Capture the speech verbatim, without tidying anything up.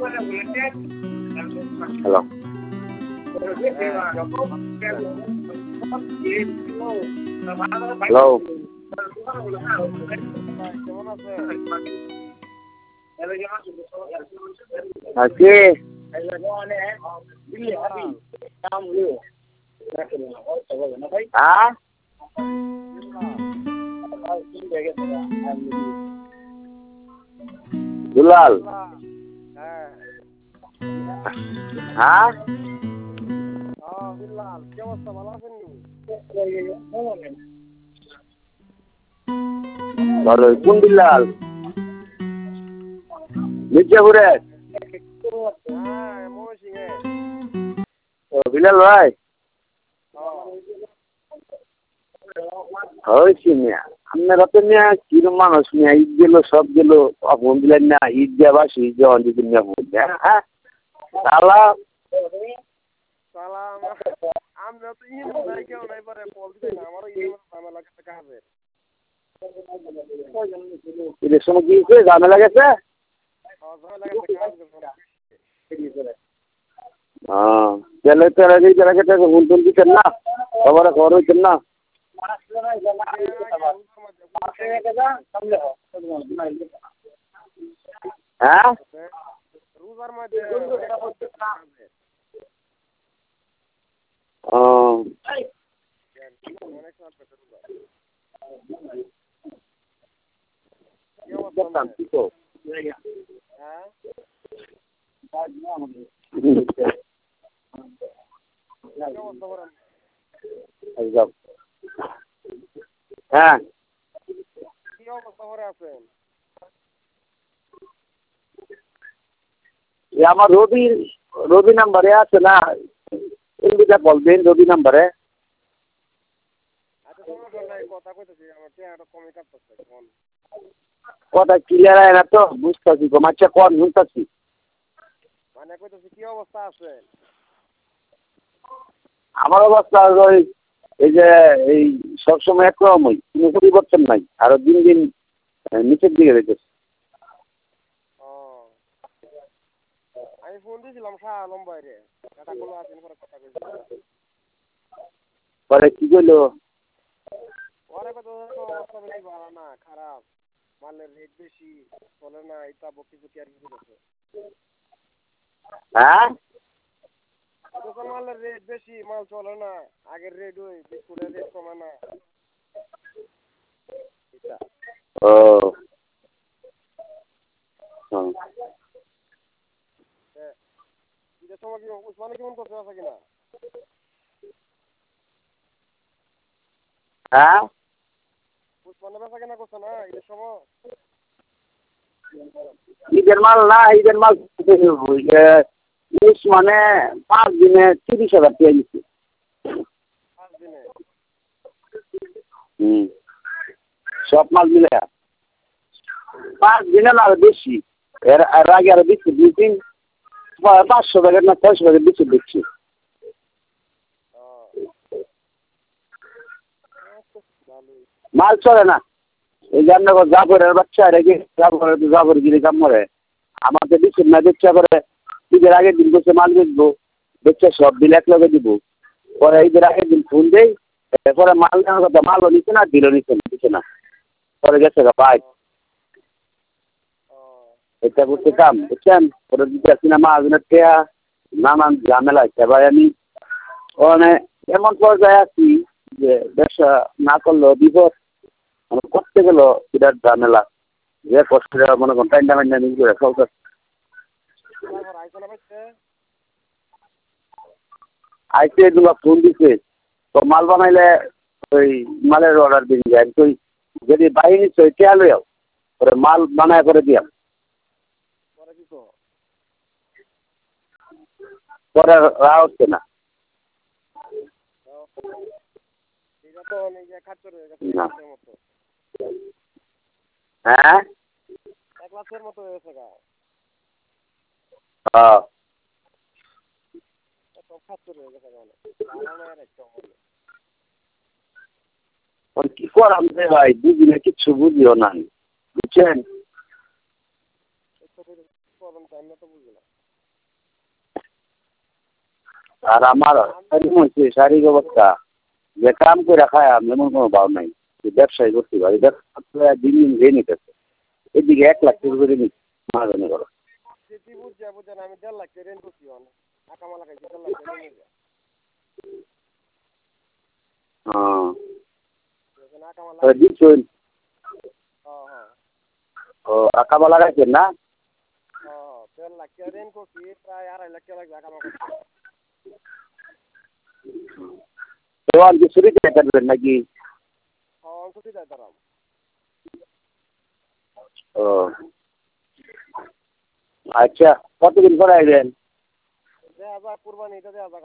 hello hello কে হ্যাঁ দুলাল হ্যাঁ ভালো কোন বিলাল মির্জাপুরে ও বিলাল ভাই হয়েছি মিয়া আপনারা তো মিয়া কিরম মানুষ মিয়া ঈদ গেল সব গেল ফোন দিলেন না ঈদ দেওয়া ঈদ দেওয়া দিদি মিয়া ফোন দেয় হ্যাঁ তালা ঈদের সময় কি হয়েছে ঝামেলা গেছে হ্যাঁ তেলে তেলে দিয়ে তেলে কেটে ফোন টোন দিতেন না সবার খবর হইতেন না হ্যাঁ ও হ্যাঁ আমার রবি রবি নাম্বারে আছে না এমবিটা বলবেন রবি নাম্বারে কথা ক্লিয়ার হয় না তো বুঝতেছি গো আচ্ছা কোন শুনতেছি আমার অবস্থা ওই এই যে এই সবসময় একরকমই কোনো পরিবর্তন নাই আরো দিন দিন নিচের দিকে রেখেছে পরে কি করলো হ্যাঁ ও হ্যাঁ ঈদের মাল না ঈদের মাল মানে পাঁচ দিনে তিরিশ হাজার টাকা নিচ্ছে হুম সব মাল মিলে পাঁচ দিনে না আরো বেশি এর এর আগে আরো দিচ্ছি দুই তিন পাঁচশো টাকার না ছয়শো টাকার দিচ্ছি দিচ্ছি মাল চলে না এই যে আপনার জাফরের বাচ্চা রেখে জাফর জাফর গিরি কাম করে আমাকে দিচ্ছি না দেখছে করে ঈদের আগের দিন বসে মাল বেচবো দেখছে সব বিল এক লগে দিব পরে ঈদের আগের দিন ফোন দেই পরে মাল নেওয়ার কথা মালও নিচ্ছে না দিলও নিচ্ছে না দিচ্ছে না পরে গেছে গা ভাই এটা করতে কাম বুঝছেন পরে দিতে আসছি না মাহাজনের টেয়া নানান ঝামেলা এবার আমি মানে এমন পর্যায়ে আছি যে ব্যবসা না করলেও বিপদ মানে করতে গেল বিরাট ঝামেলা যে কষ্ট মনে করেন টাইম টাইম নিজ করে চলতে আইসে এগুলো ফোন দিচ্ছে তো মাল বানাইলে ওই মালের অর্ডার দিয়ে যায় তুই যদি বাহিনী তো টেয়া লইয়াও পরে মাল বানায় করে দিয়াম পরে রাহ হচ্ছে না হ্যাঁ হ্যাঁ কি করাম রে ভাই দুদিনে কিচ্ছু বুঝিও না বুঝছেন আর আমার এরকম হচ্ছে শারীরিক অবস্থা যে কাম করে খায় আমি এমন কোনো ভাব নাই যে ব্যবসায়ী করতে পারি ব্যবসা দিন দিন ভেঙে নিতেছে এদিকে এক লাখ টাকা করে নিচ্ছে মাহাজনে করো সেটি বুঝছে বুঝছেন আমি দেড় লাখ রেন্ট করছি অনেক আকামা লাগাইছি দেড় লাখ রেন্ট আকামা হ্যাঁ লাগাই দিচ্ছেন হ্যাঁ হ্যাঁ ও আকামা লাগাইছেন না হ্যাঁ দেড় লাখ টাকা রেন্ট করছি প্রায় আড়াই লাখ টাকা লাগবে আকামা করতে তো আর কি ছুটি করবেন নাকি হ্যাঁ ছুটি দেয় তারা ও আচ্ছা কতদিন পরে আসবেন দেখা যাক কুরবানিটা দেখা যাক